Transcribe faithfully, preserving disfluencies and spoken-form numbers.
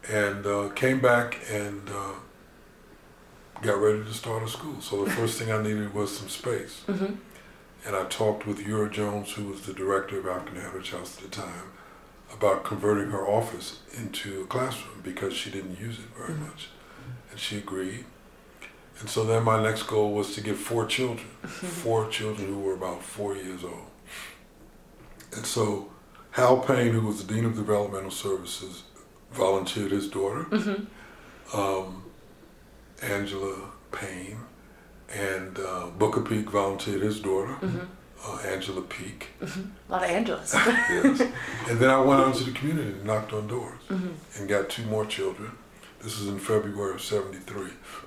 and uh, came back and uh, got ready to start a school. So the first thing I needed was some space. Mm-hmm. And I talked with Eura Jones, who was the director of African Heritage House at the time, about converting her office into a classroom because she didn't use it very Mm-hmm. much. And she agreed. And so then my next goal was to get four children, four children who were about four years old. And so Hal Payne, who was the Dean of Developmental Services, volunteered his daughter, Mm-hmm. um, Angela Payne, and uh, Booker Peak volunteered his daughter, Mm-hmm. uh, Angela Peak. Mm-hmm. A lot of Angelas. Yes. And then I went out into the community and knocked on doors Mm-hmm. and got two more children. This was in February of seventy-three.